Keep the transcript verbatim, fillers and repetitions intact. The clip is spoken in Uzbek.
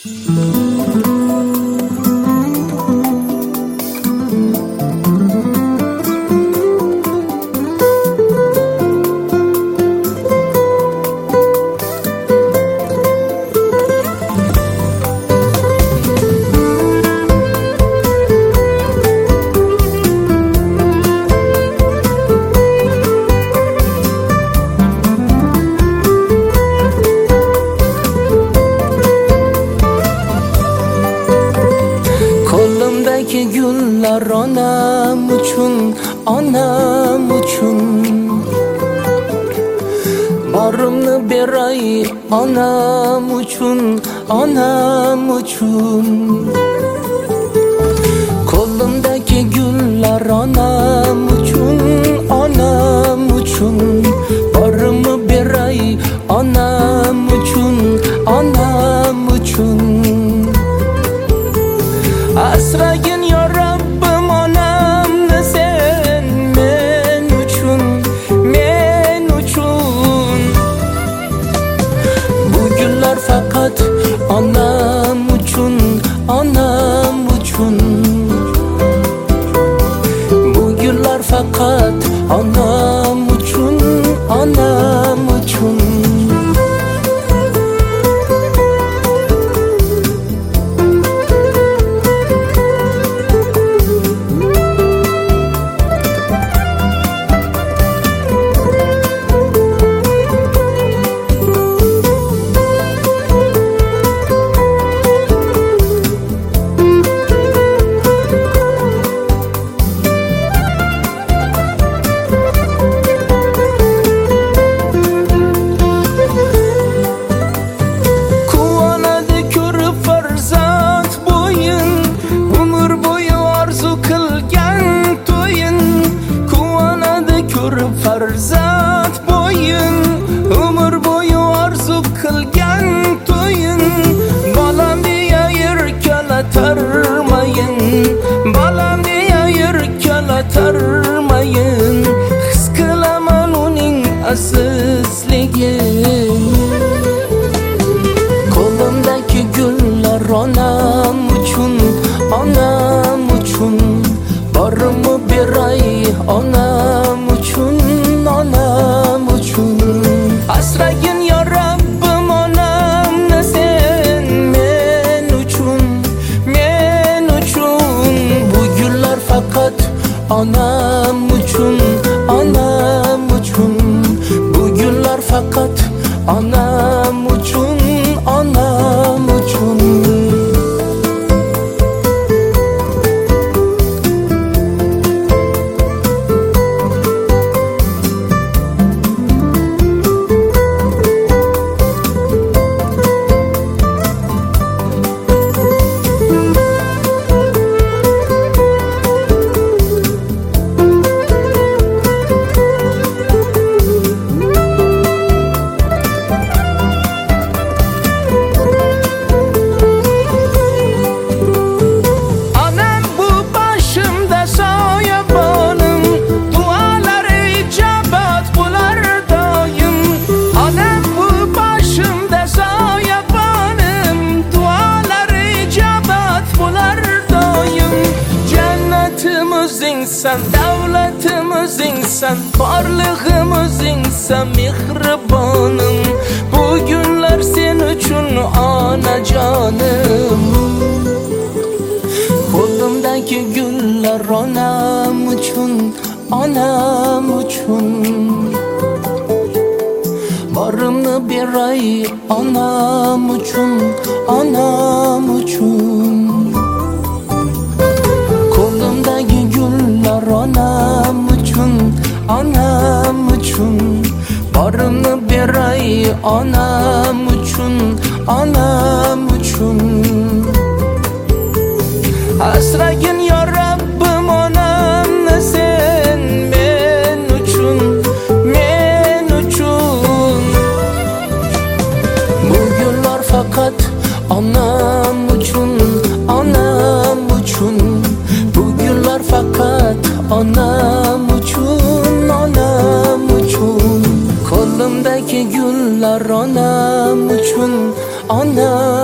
Qo'limdagi gullar onam uchun, onam uchun. Borimni beray onam uchun, onam uchun. Qo'limdagi gullar onam uchun, onam uchun. Borimni beray onam uchun, onam uchun. Asragin ya Rabbim onamni sen men uchun, men uchun. Bu gullar faqat onam uchun, onam uchun. Bu gullar faqat onam uchun, onam uchun. Farzat boyun, umr bo'yi orzu qilgan to'yin. Bolam deya yirkalatarmayin, bolam deya yirkalatarmayin. His qilaman uning azizligin. Qo'limdagi gullar onam uchun, onam uchun. Borimni beray onam uchun, onam uchun. Asragin ya Rabbim onamni sen men uchun, men uchun. Bu gullar faqat onam uchun, onam uchun. Bu gullar faqat onam uchun, onam uchun. Sen davlatimizingsan, borlig'imizingsan, mehribonim. Bu günler sen uchun onajonim. Qo'limdagi gullar onam uchun, onam uchun. Borimni beray onam uchun, onam uchun. Qo'limdagi gullar onam uchun, onam uchun. Borimni beray onam uchun, onam uchun. Asragin ya Rabbim onamni sen men uchun, men uchun. Bu gullar faqat onam uchun, onam uchun. Bu gullar faqat onam uchun, onam uchun. Qo'limdagi gullar onam uchun, onam